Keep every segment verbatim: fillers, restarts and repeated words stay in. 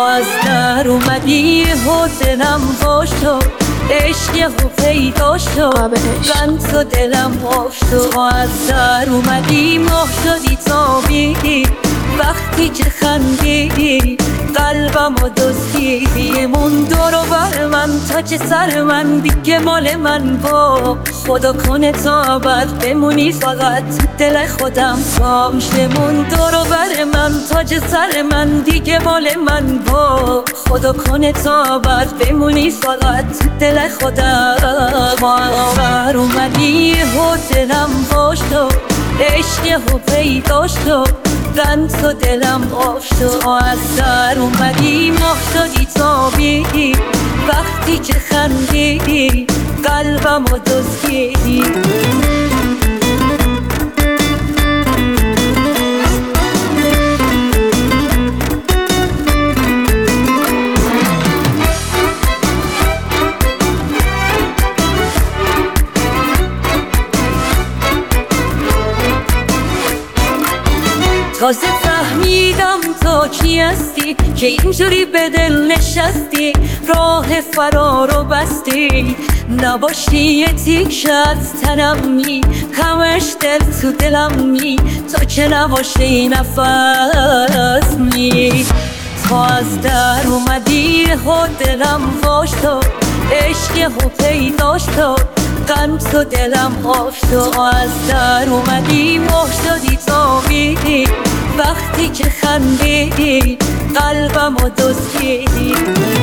از در اومدی و دلم خوش شد، عشق و پیدا شد، بند تو دلم خوش شد. از در اومدی ماه شدی تابیدی، وقتی که خندیدی قلبم و دزدیدی. مون دور و بر من تاج سر من، دیگه مال من با خدا کنه تا بعد بمونی فقط دل خودم باشه. مون دور و بر من تاج سر من، دیگه مال من با خدا کنه تا بعد بمونی فقط دل خودم. بر اومدی و دلم خوش شد، عشق و پیدا شد، بند تو دلم خوش شد. از در اومدی ماه شدی تابیدی، وقتی که خندیدی قلبم و دزدیدی. تازه فهمیدم تو کی هستی که اینجوری به دل نشستی، راه فرارو بستی. نباشی یه تیکه از تنم می، همش دل تو دلم می، تو که نباشی نفس می. تو از در اومدی و دلم خوش شد، عشق و پیدا شد، قند تو دلم خوش شد. از در اومدی ماه شدی تابیدی، وقتی که خندیدی قلبم و دزدیدی.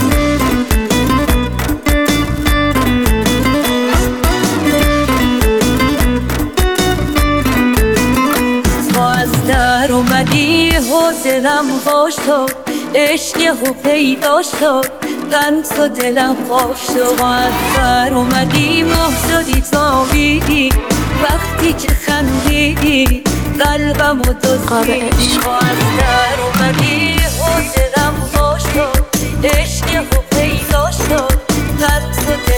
تو از در اومدی و دلم خوش شد، عشق و پیدا شد، قند تو دلم خوش شد. از در اومدی ماه شدی تابیدی، وقتی که خندیدی قلبم و دزدیدی. از در اومدی و دلم خوش شد، عشق و پیدا شد، قند تو